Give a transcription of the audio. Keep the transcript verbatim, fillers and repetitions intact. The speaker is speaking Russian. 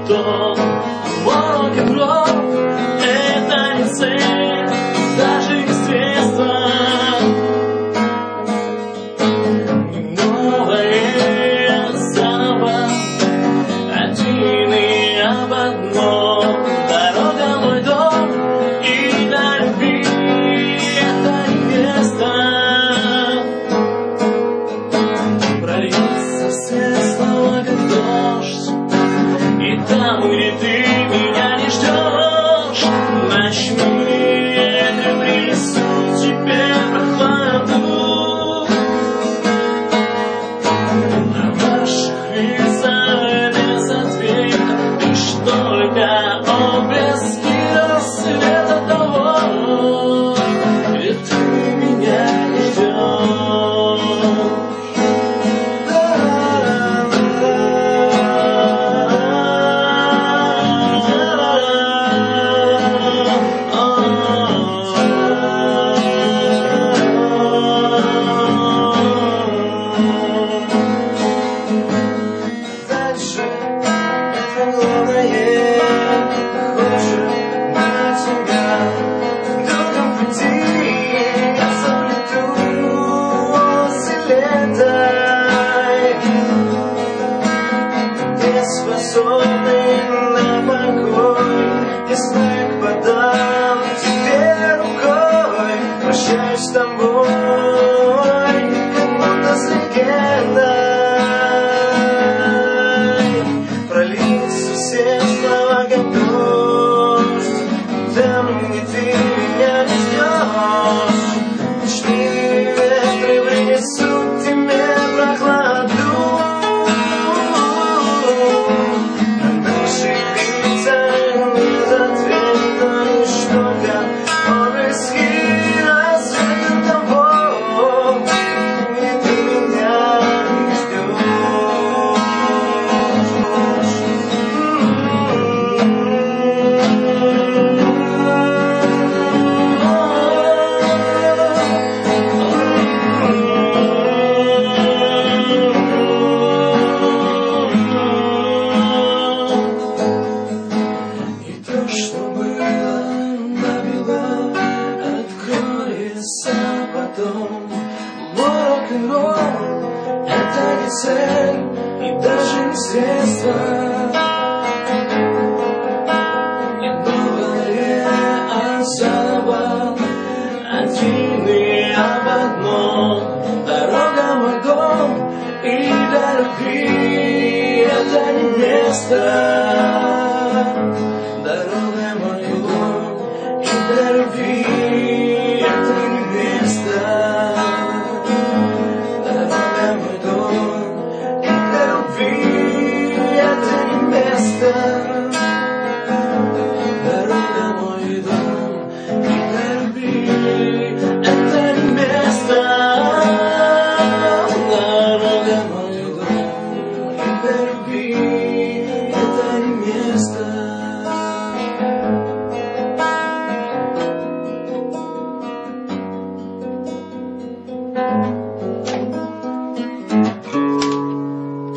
дом. Рок-н-ролл — это не цель, даже не средство. Новое заново, один и об одном. Дорога — мой дом, и до любви это не место. Прольются все слова, как дождь, и там, где ты меня не ждешь, ночные ветры принесут тебе прохладу. На ваших лицах без ответа лишь только отблески рассвета того, где ты меня не ждешь. Способный на покой, если подам тебе рукой, прощаюсь с тобой, как будто с легендой. Прольются все слова, как дождь, там, где ты меня не ждешь. Ночные ветры принесут тебе прохладу. Рок-н-ролл — это не цель и даже не средство. И новое, а заново, один и об одном. Дорога — мой дом, и до любви это не место. Дорога